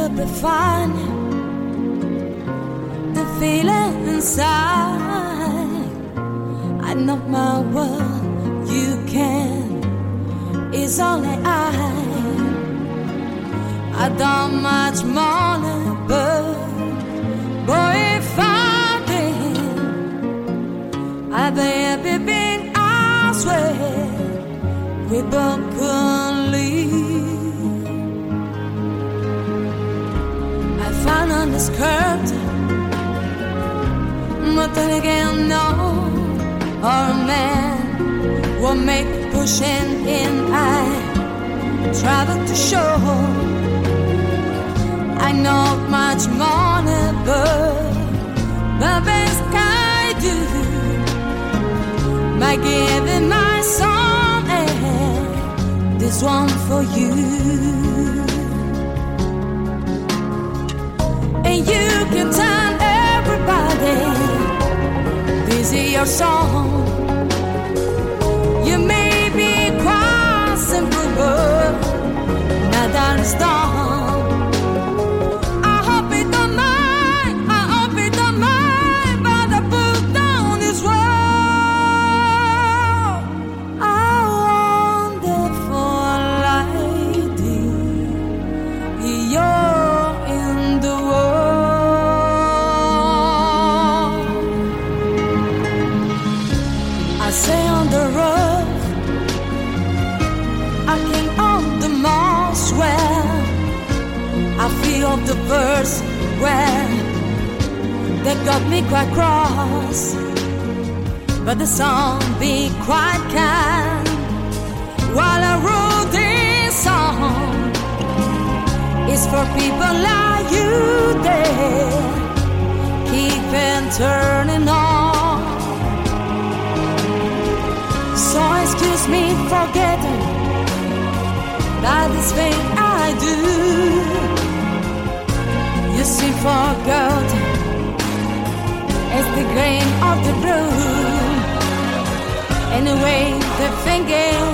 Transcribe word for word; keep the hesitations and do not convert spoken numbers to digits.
be fine. The feeling inside, I know my world, you can. It's only I. I don't much money, but boy, if I did, I baby been, I swear, we both could leave. I found on the skirt, but then again, no, or a man will make pushing in. I travel to show I know much money, but the best I do by giving my song, and this one for you. And you can tell everybody this is your song. You may be quite simple, but not that it's done. I say on the road, I came on the moss where I feel the birds where they got me quite cross, but the song be quite kind. While I wrote this song, it's for people like you there, keep on turning on. So excuse me for getting that this thing I do. You see, for gold, it's the grain of the blue. Anyway, the thinking